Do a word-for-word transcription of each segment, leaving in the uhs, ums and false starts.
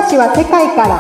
話は世界から。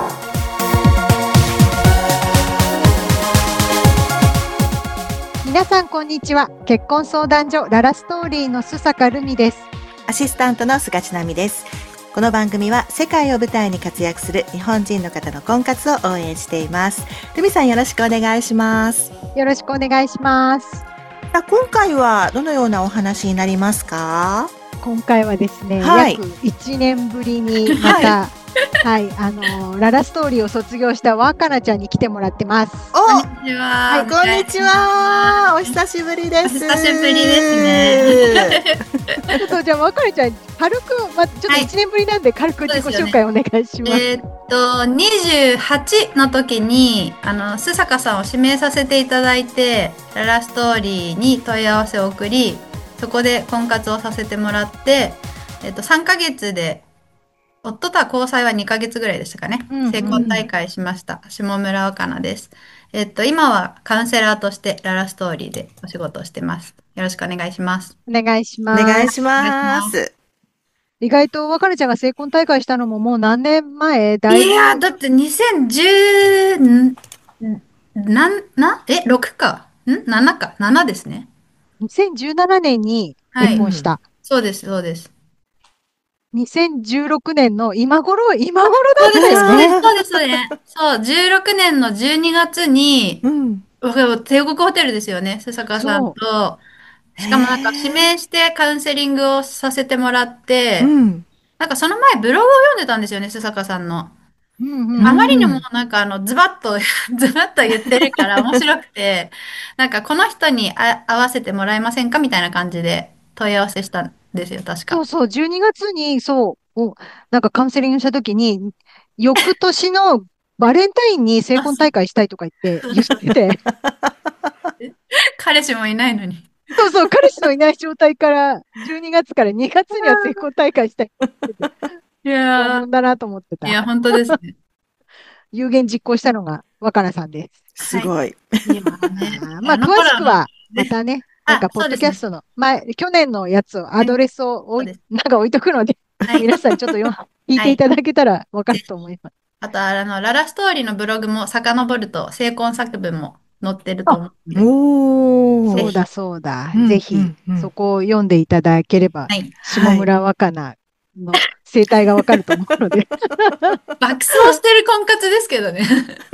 皆さんこんにちは。結婚相談所ララストーリーの須坂るみです。 アシスタントの菅千奈美です。この番組は世界を舞台に活躍する日本人の方の婚活を応援しています。るみさん、よろしくお願いします。 よろしくお願いします。 さあ、今回はどのようなお話になりますか？ 今回はですね、 はい、 約いちねんぶりにまた、はい、はい、あのー、ララストーリーを卒業した若菜ちゃんに来てもらってます。 お、 こんにちは。 はい、こんにちは。お久しぶりです。 お久しぶりですね。 ちょっとじゃあ若菜ちゃん、軽く、ま、ちょっといちねんぶりなんで軽く自己紹介お願いします。 はい、えー、っと、にじゅうはちの時に、あの、須坂さんを指名させていただいて、ララストーリーに問い合わせを送り、そこで婚活をさせてもらって、えっと、さんかげつで、夫とは交際はにかげつぐらいでしたかね。うんうん、成婚大会しました。下村若菜です。えっと、今はカウンセラーとしてララストーリーでお仕事をしてます。よろしくお願いします。 お願いします。 お願いします。 意外と若菜ちゃんが成婚大会したのももう何年前？だいぶ。 いや、だってにせんじゅう、なん、な、え、ろくかん ?なな か。ななですね。 にせんじゅうななねんに結婚した。 はい、そうです、そうです。 にせんじゅうろくねんの今頃、今頃だったよね。そうです、そうです、そうです。そう、じゅうろくねんのじゅうにがつに、うん、帝国ホテルですよね、須坂さんと。しかもなんか指名してカウンセリングをさせてもらって、うん、なんかその前ブログを読んでたんですよね、須坂さんの。うんうん、あまりにもなんかあのズバッとズバッと言ってるから面白くて、なんかこの人にあ合わせてもらえませんかみたいな感じで問い合わせしたんですよ、確か。 そうそう、じゅうにがつにそうおなんかカウンセリングした時に、翌年のバレンタインに成婚大会したいとか言って言ってて彼氏もいないのに。 そうそう、彼氏のいない状態からじゅうにがつからにがつには成婚大会したいって言ってていやー、 本だなと思ってた。 いや、本当ですね。 有言実行したのが若菜さんです。 すごい。 まあ、詳しくは、またね、なんか、ポッドキャストの、前、去年のやつを、アドレスを置い、なんか置いとくので、皆さんちょっとよ、聞いていただけたらわかると思います。 あと、あの、ララストーリーのブログも遡ると、成婚作文も載ってると思うので。 おー、そうだそうだ。ぜひ、そこを読んでいただければ、下村若菜の生態がわかると思うので。 爆走してる婚活ですけどね。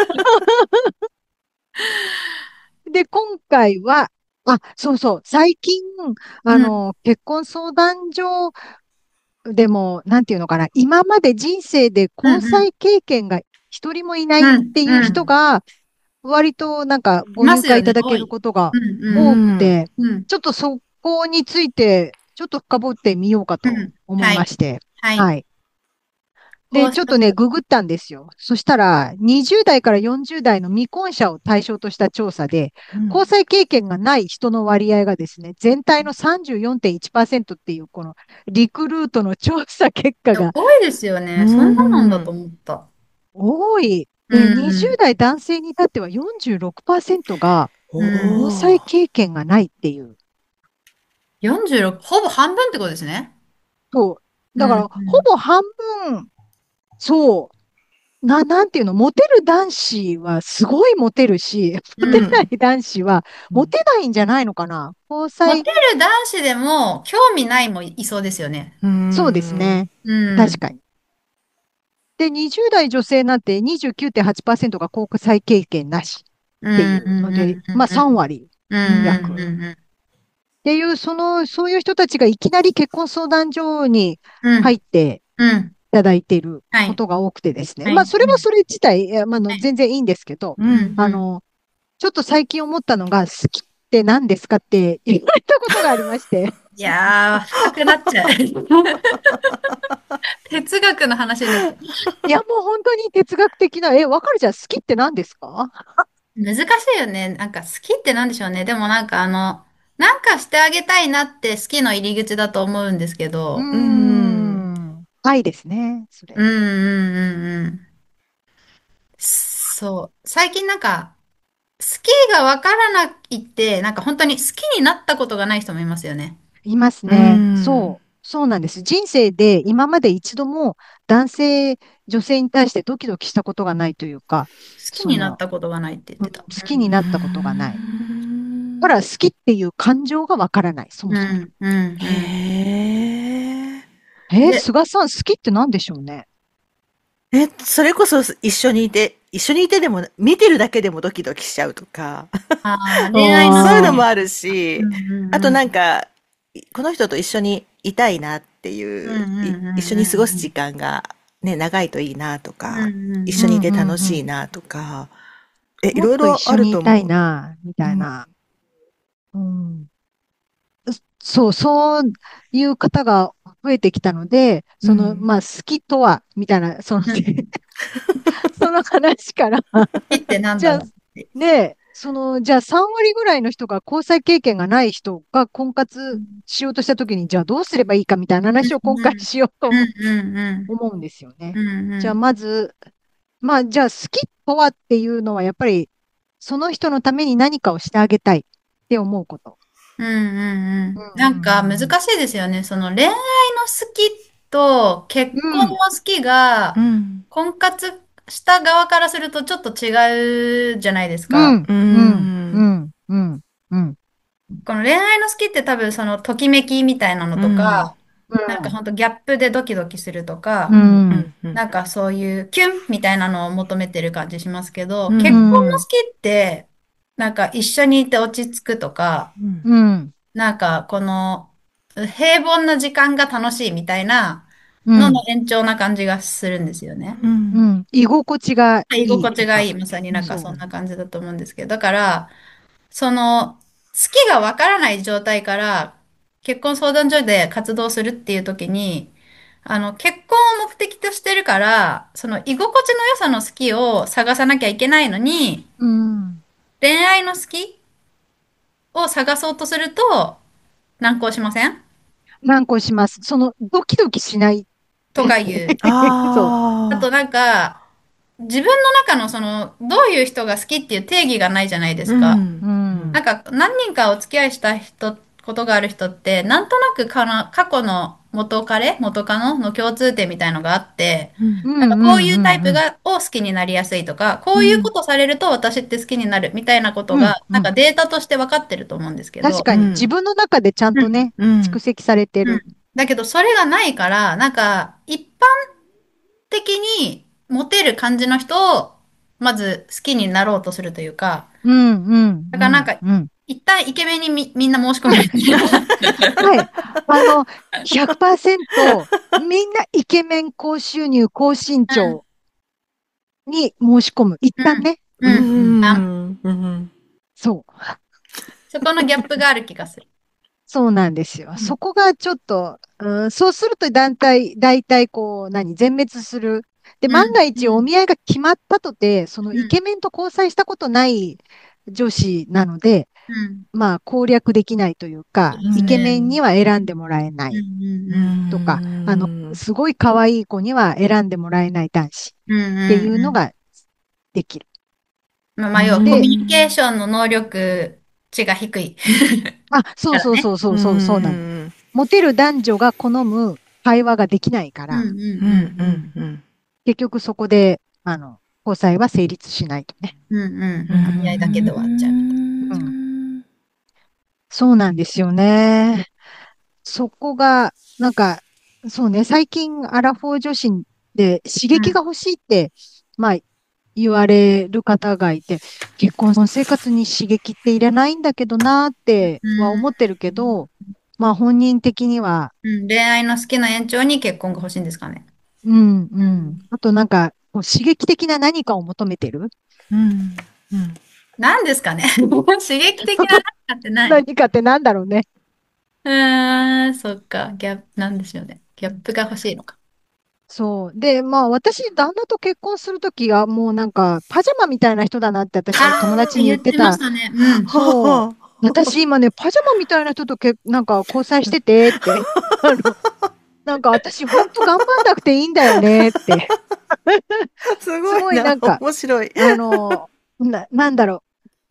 で、今回は、あ、そうそう、最近、あの、うん、結婚相談所でも、なんていうのかな、今まで人生で交際経験が一人もいないっていう人が、割となんかご入会いただけることが多くて、ちょっとそこについて、ちょっと深掘ってみようかと思いまして。はい。はい。で、ちょっとね、ググったんですよ。そしたら、にじゅうだいからよんじゅうだいの未婚者を対象とした調査で、うん、交際経験がない人の割合がですね、全体の さんじゅうよんてんいちパーセント っていう、このリクルートの調査結果が。 多いですよね。そんななんだと思った。 多い。で、にじゅうだい男性に至っては よんじゅうろくパーセント が交際経験がないっていう。 よんじゅうろく、ほぼ半分ってことですね。 そう。だから、ほぼ半分、そう。な、なんていうの、モテる男子はすごいモテるし、モテない男子はモテないんじゃないのかな、 うん、交際。モテる男子でも興味ないもいそうですよね。 そうですね。うん、確かに。で、にじゅうだい女性なんて にじゅうきゅうてんはちパーセント が交際経験なしっていうので、まあさんわり約。っていう、その、そういう人たちがいきなり結婚相談所に入って、いただいていることが多くてですね。はい、まあ、それはそれ自体、まあ、の全然いいんですけど、あの、ちょっと最近思ったのが、好きって何ですかって言われたことがありまして。 いやー、深くなっちゃう。哲学の話になっちゃう。 いや、もう本当に哲学的な、え、わかるじゃん、好きって何ですか？ 難しいよね。なんか好きって何でしょうね。でもなんかあの、なんかしてあげたいなって好きの入り口だと思うんですけど。 うーん。愛ですね、それ。 うんうんうんうん。そう。最近なんか、好きがわからないって、なんか本当に好きになったことがない人もいますよね。 いますね。そう。 そうなんです。人生で今まで一度も男性、女性に対してドキドキしたことがないというか、 好きになっその、 たことがないって言っうん、 てた。 好きにうーなったことがない。だかん。 ら好きっていう感情がわからない、そもそも。 うん、うん、 へうん。 え。 えー、 で、 菅さん好きって何でしょうね。 え、それこそ一緒にいて、一緒にいてでも、見てるだけでもドキドキしちゃうとか、 ああ、恋愛のそういうの好き。 ああ、 もあるうし、 ん、うん、 あとうん。 なんか、この人と一緒にいたいなってうん、 いう、 うん、 いうん、 一緒に過ごすうん。 時間がね、長いといいなとうん、 か、 うん、 一緒にいうん、うん、 て楽しいうん。 なとか、え、いもっと一ろいろあ緒にいたいると思な、みう。うん。 たいな。うん。そう、そういう方が増えてきたので、その、 うん。 まあ、好きとは、みたいな、その、 うん。好その話から、 きってなんじゃあ、 だろうって。 ね、その、じゃあさん割ぐらいの人が交際経験がない人が婚活うん、 しようとしたときに、じゃあどうすればいいかみたいなうん、 話を今回うん、 しようとうん、 思うん、 思うんですよね。 うん、うじゃあん、 まず、まあ、じゃあ好きとはっていうのは、やっぱり、その人のために何かをしてあげたいって思うこと。 うん、うん、うん。 うんなんか難しいですよね。その恋愛の好きと結婚のうんうん。 好きが、 うん。 婚活した側からするとちょっと違うじゃないですか。 うん、 ううん、うん。 ん、うん、うん、 この恋愛の好きって多分そのときめきみたいなのうとん。 か、なんかほんとギャップでドキドキするとうか、 ん、 うん。 なんかそういうキュンみたいなのを求めてる感じしますけど、結うん。 婚のうん、 好きって、なんか一緒にいて落ち着くとか、 うん。 うん、 なんかこの平凡な時間が楽しいみたいなののうん、 延長な感じがするんですよね。 うん。 うん。居心地が居いいとか。 心地がいい、まさになんかそんそな感じだと思うんですけど、だから、その、好きがわからない状態から、結婚相談所で活動するっていう時に、あの、結婚を目的としてるから、その居心地の良さの好きを探さなきゃいけないのに、 う。うん。 恋愛の好きを探そうとすると難航しません難航します。その、ドキドキしない。 とかいう。 そう。 あとああ。 なんか、自分の中のその、どういう人が好きっていう定義がないじゃないでうすか。 うん。うん。 ん。 なんか何人かお付き合いした人、ことがある人って、なんとなくかな、過去の元彼、元カノの共通点みたいのがあって、 うん。 うん、 なんかうん、うこういうタイん、うん。 プが、を好きになりやすいとか、こういうこうん。 とされると私って好きになるみたいなことうん、 が、なんかうん。 データとして分かってると思うんですけど、 確かに、自分の中でちゃんうん、 とね、 うん。 蓄積されてうん。 る。 だけどそれがないから、なんか一般的にモテる感じの人を、まず好きになろうとするというか、 うん、うん、うん、 だからなんか、 うん。 一旦イケメンにみ、みんな申し込める。 はい。あの、ひゃくパーセントみんなイケメン、高収入、高身長に申し込む。一旦ね。 ううん。うん。あ、 ん。うん。 そう。 そこのギャップがある気がする。 そうなんですよ。 うん。 そこがちょっと、うん、そうすると団体、大体こう、何、全滅する。で、 うん。 万が一おうん。 見合いが決まったとて、そのうん。 イケメンと交際したことない女子なので、 うん。 まあ攻略できないというか、 そうでうすね。 イケメンには選んでうん。 もらえなうん。 いうん。 とか、あの、 ん。 すごい可愛い子には選んでもらえない男子っうん。うん。 ていううん。 のができる。 まあ、まあ、要はコミで、 ュニケーションの能力値が低い。 あ、そうそうそからね。 うそうそう、そうなの。 うん。 モテる男女が好む会話ができないかうん。 ら、 うん。 うん。 うん。 うん。 結局そこで、あの、交際は成立しないとね。 うん。うん。うん。 うお見合いだけで終わっちゃうみたいうん。 ん。 そうなんですよね。そこが、なんか、そうね、最近アラフォー女子で刺激な。 が欲しいって、まあ、言われる方がいて、結婚生活に刺激っていらないんだけどなーってうはん。 思ってるけど、まあ本人的には、 うん。恋愛の好きな延長に結婚が欲しいんですかね。 うん、うん。 うん。 あとなんか、こう刺激的な何かを求めてる。 うん。うん。 何ですかね。刺激的な何かって何？ 何かってなんだろうね。 うーん、そっか。ギャップ、なんですよね。ギャップが欲しいのか。 そう。で、まあ私、旦那と結婚するときはもうなんか、パジャマみたいな人だなって私、友ああ、 達に言言ってましってた。 たね。うん。 そう。 は私今ね、パジャマみたいな人とけ、なんか交際しててって。あの、なんか私ほんと頑張んなくていいんだよねって。 あ、すすごいな。 ごいなんか、 面白い。 あの、な、なんだろう。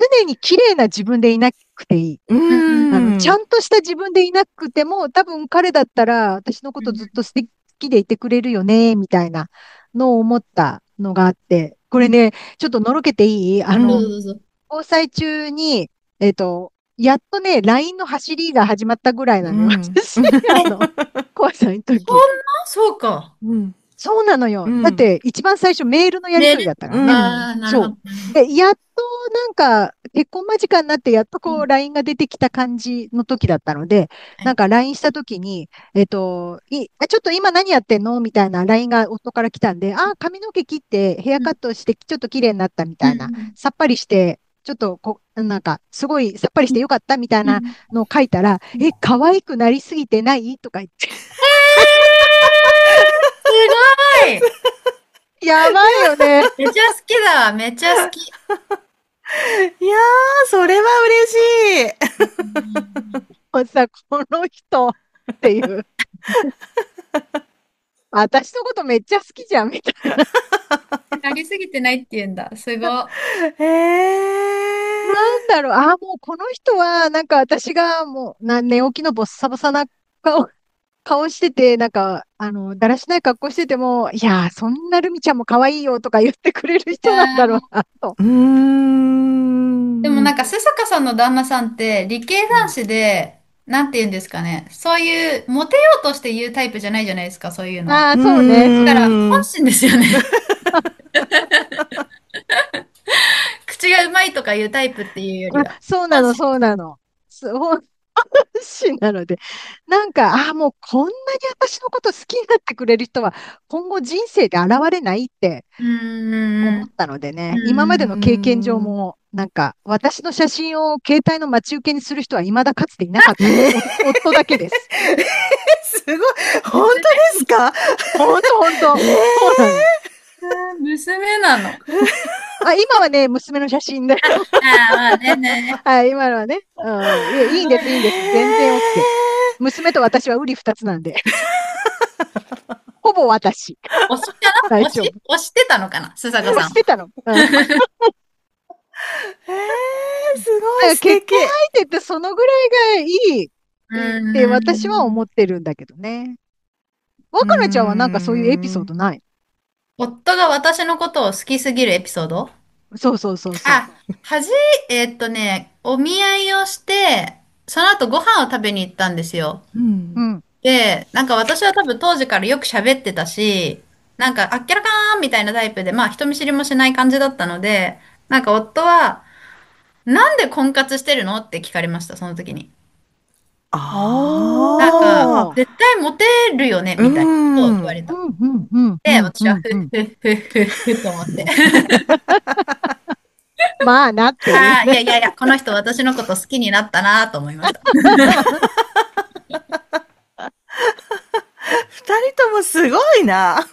常に綺麗な自分でいなくていい。 うあの、 ん。 ちゃんとした自分でいなくても、多分彼だったら私のことずっと素敵好きでいてくれるよね、みたいなのを思ったのがあって、これね、ちょっとのろけていいあうんどうの、 ぞどうぞ。 交際中に、えっと、やっとね、ライン の走りが始まったぐらいなのよ。 うん。 私、あの、交際のそん時。 なそうか。 うん。 そうなのよ。 うん。 だって、一番最初メールのやりメール。 取りだったからね。 うん。 ああ、なるほど。 そう。で、やっとなんか、結婚間近になって、やっとこう、 うんライン が出てきた感じの時だったので、 はい。 なんか ライン した時に、えっと、い、あちょっと今何やってんのみたいな ライン が夫から来たんで、あ、髪の毛切って、ヘアうんカットして、ちょっと綺麗になったみうんたいな、さっぱりして、ちょっとこ、なんか、すごいさっぱりしてよかったみたいなうんのを書いたら、 うん。 え、可愛くなりすぎてないとか言って、 すごい。 やばいよね。 めっちゃ好きだわ。めっちゃ好き。 いやー、それは嬉しい。 もうさ、この人っていう。私のことめっちゃ好きじゃん、みたいな。 なりすぎてないって言うんだ。すご。 へなんー。 だろう、ああ、もうこの人は、なんか私がもう、な、寝起きのボッサボサな顔、顔してて、なんか、あの、だらしない格好してても、いやー、そんなルミちゃんも可愛いよとか言ってくれるいや人なんだろうーな、と。 うーん。 でもなんか、須坂さんの旦那さんって理系男子で、なんて言うんですかね。そういう、モテようとして言うタイプじゃないじゃないですか、そういうの。 ああ、 うそうね、そうだから、 ね。 ーん。 本心ですよね。口がうまいとかいうタイプっていうよりあ、 は。 そうなの、 本心。 そうなの。そうしなので、なんか、ああ、もうこんなに私のこと好きになってくれる人は、今後人生で現れないってうーん。 思ったのでうね、今までうーの経験上ん。 も、なんか、私の写真を携帯の待ち受けにする人は未だかつていなかったの。お夫だけです。 すごい。本当ですか？ ほんとほんと。 ええそうなの。 娘なの。 あ、今はね、娘の写真で。 ああ、まあね、ね。 はい、今のはね。うん、いやいいんです、いいんです。全然 OK。娘と私は瓜二つなんで。ほぼ私。 推しかな推し大丈夫。 推してたのかな須坂さん。 もうしてたの。うん。だかええ、すごいら結素敵。 婚相手ってそのぐらいがいいうって私はーん。 思ってるんだけどね。 うー若菜ちゃんはなんかそういうエピソーん。 ドない？ 夫が私のことを好きすぎるエピソード。 そうそうそうそあ、はじ、えーっとね、お見合いをして、その後ご飯を食べに行ったんですよ。 う。ううん。 ん。 で、なんか私は多分当時からよく喋ってたし、なんかあっけらかーんみたいなタイプで、まあ人見知りもしない感じだったので、なんか夫は、なんで婚活してるのって聞かれました、その時に。なんか、 おー。 ああ。 絶対モテるよね、 うみたいなことを言ーん。 われた。 うん、うん、うん、うで、 ん、 私は、 うん、うん。 ふっふっふっふっふと思って。 まあなっていうああ、いね。 やいやいや、この人私のこと好きになったなと思いました。 二人ともすごいな。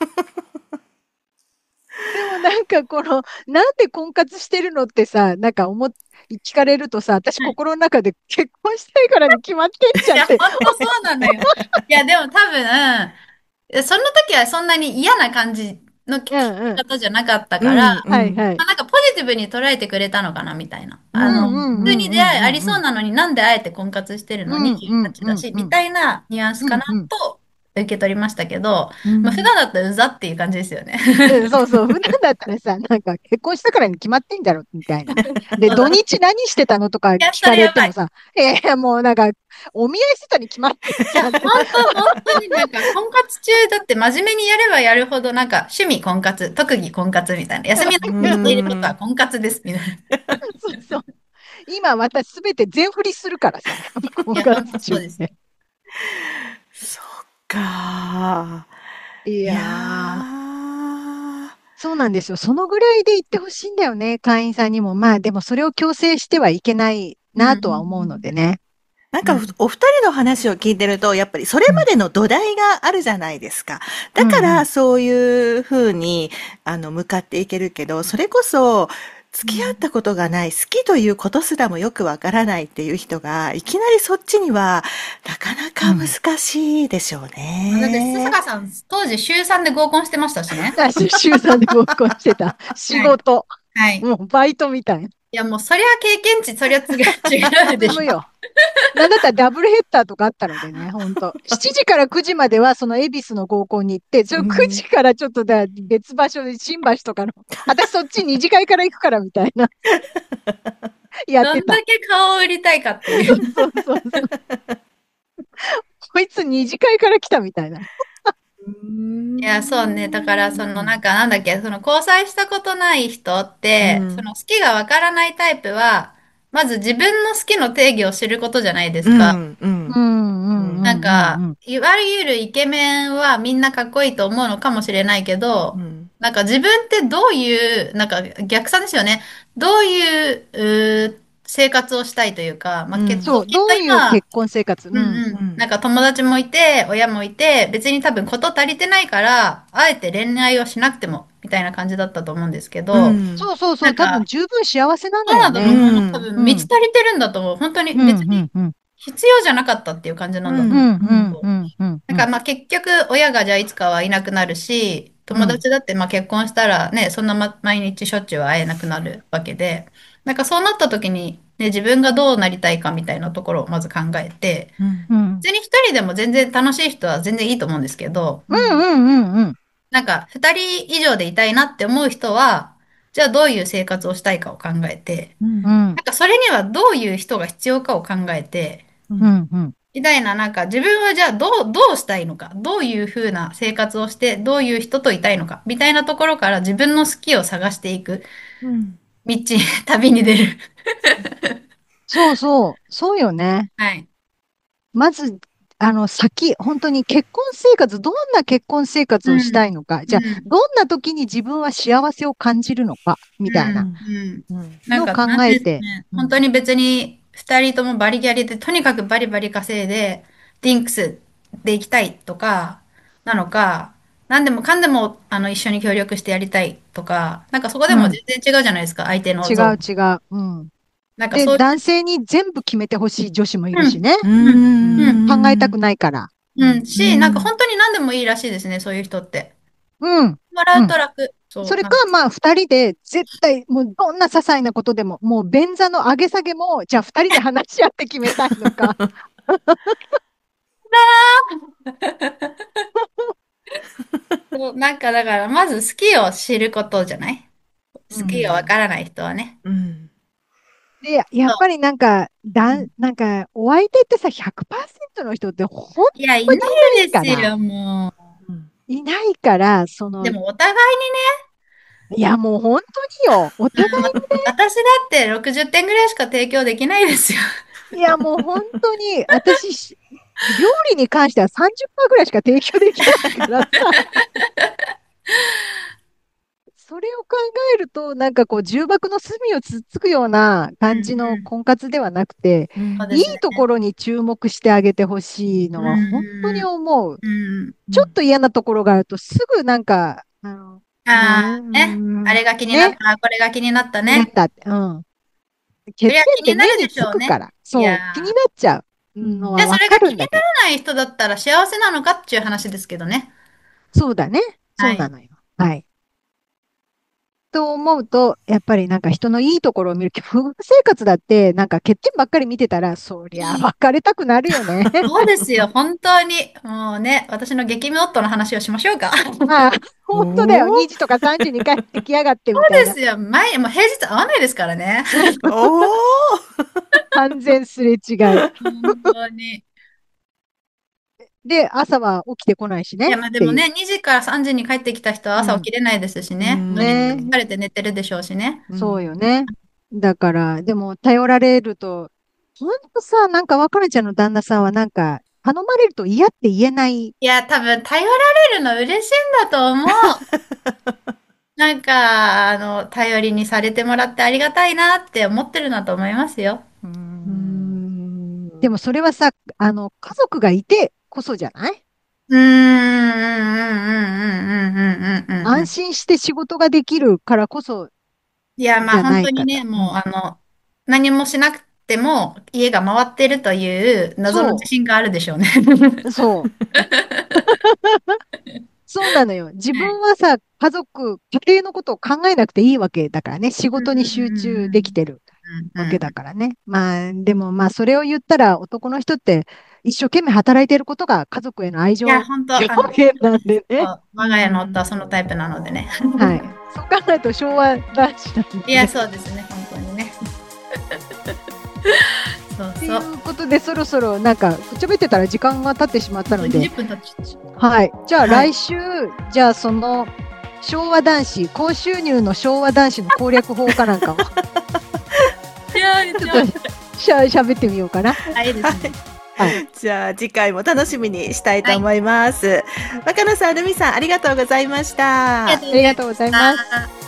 でもなんかこの、なんで婚活してるのってさ、なんか思っ、聞かれるとさ、私はい。 心の中で結婚したいからに決まってんじいや、 ゃんって。 本当そうなのよ。いや、でも多分、その時はそんなに嫌な感じの聞きうんうん。 方じゃなかったから、 うん、うん。 はいはい。 まあ、なんかポジティブに捉えてくれたのかなみたいな。 うあの、 うんうん、 んう普通に出会いありんうんうんうん。 そうなのになんであえて婚活してるの？ うんうんにじゅうはちうだし、 んうん。 みたいなニュアンスかなうんうん。 と受け取りましたけど、まあ、普うん。 段だったらうざっていう感じですよね。 うん、そうそう。普段だったらさ、なんか結婚したからに決まってんだろ、みたいな。で、 そうだ。い土日何してたのとかや、 聞かそれやばい。 れてもさ、ええもうなんか、お見合いしてたに決まってんいや、 じゃんって。 本当、本当になんか、婚活中だって真面目にやればやるほど、なんか、趣味婚活、特技婚活みたいな。休みのう日にしていることはん。 婚活です、みたいな。いそうそう。今私すべて全振りするからさ、婚や、本活当そうです。 中って。 そっか。 いいややー。 ー。 そうなんですよ。そのぐらいで言ってほしいんだよね、会員さんにも。まあでもそれを強制してはいけないうん、うなとは思うのん、 でね。 なんか、 うん。 ふお二人の話を聞いてると、やっぱりそれうん、 までの土台があるじゃないですか。だかうん、うん、 ら、そういう風に、あの、向かっていけるけど、それこそ、付き合ったことがない、好きということすらもよくわからないっていう人が、いきなりそっちには、なかなか難うん。 しいでしょうまあだって、須ね。 坂さん、当時週さんで合コンしてましたしね。 あ、し週さんで合コンしてた。仕はい。 事。 はい。 もうバイトみたいな。 いや、もうそりゃ経験値、そりゃ違う、違うでしょ。 そうよ。なんだったらダブルヘッダーとかあったのでね、ほんと。しちじからくじまではその恵比寿の合コンに行って、そのくじからちょっとだ別場所で新橋とかの、私そっち二次会から行くからみたいな、やってた。 どんだけ顔を売りたいかっていう。 そうそうそう。こいつ二次会から来たみたいな。 いや、そうね。だから、その、なんか、なんだっけ、その、交際したことない人って、その、好きがわからないタイプは、まず自分の好きの定義を知ることじゃないですか。 うん、うん。 うんうんうんなんか、 うんうん。 いわゆるイケメンはみんなかっこいいと思うのかもしれないけど、 うん。 なんか自分ってどういう、なんか逆算ですよね。どういう、うー生活をしたいというか、まあ、けうん。 そう、 きっとどういう今、 結婚生活うんうん。 うん。なんか友達もいて、親もいて、別に多分事足りてないから、あえて恋愛をしなくても、みたいな感じだったと思うんですけうど、 ん。 そうそうそう、多分なんか、 十分幸せなんだそうなんだとよね。 思います。多うん。 分、 うん。 満ち足りてるんだと思う。本当にうん別にうんうん。 必要じゃなかったっていう感じなんだとうん。 思うんうう。 んうんうんうん。 なんかまあ結局親がじゃあいつかはいなくなるし、友うん。 達だってまあ結婚したらね、そんな、ま、毎日しょっちゅうは会えなくなるわけで、なんかそうなった時にね、自分がどうなりたいかみたいなところをまず考えて、 うん。 うん。 別に一人でも全然楽しい人は全然いいと思うんですけど、 うんうんうんうん。 なんか二人以上でいたいなって思う人は、じゃあどういう生活をしたいかを考えて、 うん。 うん。 なんかそれにはどういう人が必要かを考えて、 うんうん。 みたいな、なんか自分はじゃあどう、どうしたいのか、どういう風な生活をして、どういう人といたいのか、みたいなところから自分の好きを探していくうん。 道、旅に出る。 そうそう。そうよね。 はい。 まず、あの、先、本当に結婚生活、どんな結婚生活をしたうん。 いのか。じゃあ、 うん。 どんな時に自分は幸せを感じるのか、みうたいなん。うん。 うん。 なんか、 のを考なんえて。 ですね。 うん。 本当に別に二人ともバリギャリで、とにかくバリバリ稼いで、ディンクスで行きたいとか、なのか、何でもかんでも、あの、一緒に協力してやりたいとか、なんかそこでもうん。 全然違うじゃないですか、相手の違う像。 違う。うん。で、 なんかそういう、 男性に全部決めてほしい女子もいるうん、 しね。 ううん、うん、 うん。考えたくん。 ないから。ううん。 ん。し、なんか本当に何でもいいらしいですね、そういう人って。 うん。 笑うん。 うと楽。そう、 それか、 なんか。 まあ、二人で、絶対、もう、どんな些細なことでも、もう、便座の上げ下げも、じゃあ、二人で話し合って決めたいのか。 そうなんかだから、まず好きを知ることじゃない？ う好きがわん。 からない人はね。 うん。 で、やそっぱりなんか、だん、 う。うん。 なんか、お相手ってさ、ひゃくパーセントの人って本いや、いな当にいないいでから、 すよ、もうん。 いないから、そう。での、 もお互いいや、もう本当によ、おにね、 互い、 うん、わ私だってろくじゅってんぐらいしか提供できないですよ。 いや、もう本当に、私し、料理に関してはさんじゅっパーセントぐらいしか提供できないからさ、それを考えると、なんかこう、重箱の隅をつっつくようなうん感じのうん。 婚活ではなくて、いいそうですね。 ところに注目してあげてほしいうのは本当にん思う。 うん。うん。 ちょっと嫌なところがあると、すぐなんか、あの、なあん、 あ、ね。あうんれが気になっね、 た、これが気になったね。 なったって、うん。欠点そりゃ気ってになるで目につしょうね。 くから、 いやそう、気になー。 っちゃうのうんじゃあそはわかれが気になるんだけど。 らない人だったら幸せなのかっていう話ですけどね。 そうだね。そはい。 うなのよ。はい。と思うと、やっぱりなんか人のいいところを見るけど、夫婦生活だって、なんか欠点ばっかり見てたら、そりゃ別れたくなるよね。 そうですよ、本当に。もうね、私の激務夫の話をしましょうか。 まあ、 お本当だよ。 お。 にじとかさんじに帰ってきやがってそみたいな。 うですよ、前、もう平日会わないですからね。 おお。 完全すれ違い。 本当に。 で、朝は起きてこないしねっいや、まあでていう。 もね、にじからさんじに帰ってきた人はうん。 朝起きれないですしうね。土日ん。 疲ね。 れて寝てるでしょうしね。 そううん。 よね。だから、でも頼られると、ほんとさ、なんか若菜ちゃんの旦那さんはなんか、頼まれると嫌って言えない。 いや、多分頼られるの嬉しいんだと思う。なんか、あの、頼りにされてもらってありがたいなって思ってるんだと思いますよ。 うーうん。でん。 もそれはさ、あの、家族がいてこそじゃない？ うーん、うん、うん、うん、うん、うん、うん、うん。うん。 安心して仕事ができるからこそいや、まあじゃないかな。 本当にね、もう、 うん。 あの、何もしなくても家が回ってるという謎の自そ信があるでしょうね。 う、そう。そうなのよ。自はい。 分はさ、家族、家庭のことを考えなくていいわけだからね。仕うん、 事に集中できてる。 わけだからね。まあ、でもまあ、それを言ったら男の人って一生懸命働いていることが家族への愛情いや、本当、あの、 表現なんでね。 我が家の夫はそのタイプなのでね。 はい。そう考えると昭和男子なんで、ね。 いや、そうですね、本当にね。そうそう。 ということで、そろそろなんか、くちゃべってたら時間が経ってしまったので。 にじゅっぷん経っちゃった。 はい。じゃあ来週、はい、じゃあその、昭和男子、高収入の昭和男子の攻略法かなんかを。 いやー、 ちょっとしゃ、しゃべってみようかな。 はい、いいですね。 はい、じゃあ次回も楽しみにしたいと思います。はい、若菜さん、ルミさん、ありがとうございました。 ありがとうございます。